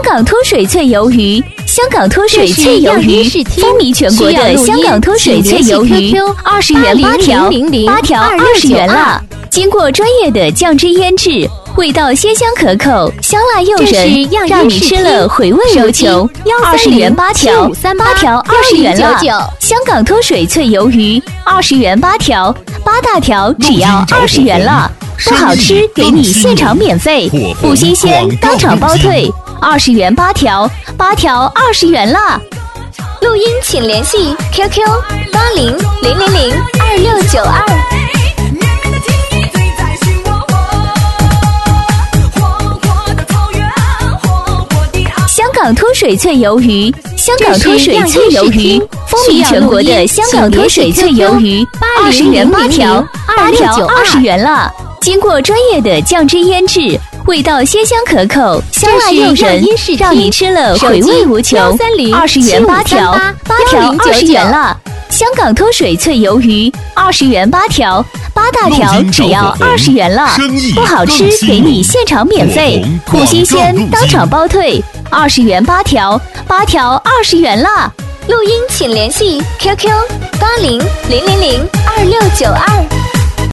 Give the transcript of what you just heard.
港脱水脆鱿鱼，香港脱水脆鱿鱼，风靡全国的香港脱水脆鱿鱼，20元8条，8条20元了。经过专业的酱汁腌制，味道鲜香可口，香辣诱人，让你吃了回味无穷。20元8条，8条20元了。香港脱水脆鱿鱼，20元8条，8大条只要20元了。不好吃给你现场免费，不新鲜当场包退。20元8条，8条20元了。录音请联系 QQ8000022692。香港脱水脆鱿鱼，香港脱水脆鱿鱼，风靡全国的香港脱水脆鱿鱼，20元8条，8条20元了。经过专业的酱汁腌制，味道鲜香可口，香辣诱人，让你吃了回味无穷。20元8条，8条20元了。香港脱水脆鱿鱼，20元8条，8大条只要20元了。不好吃给你现场免费，不新鲜当场包退。20元8条，8条20元了。录音请联系 QQ8000022692。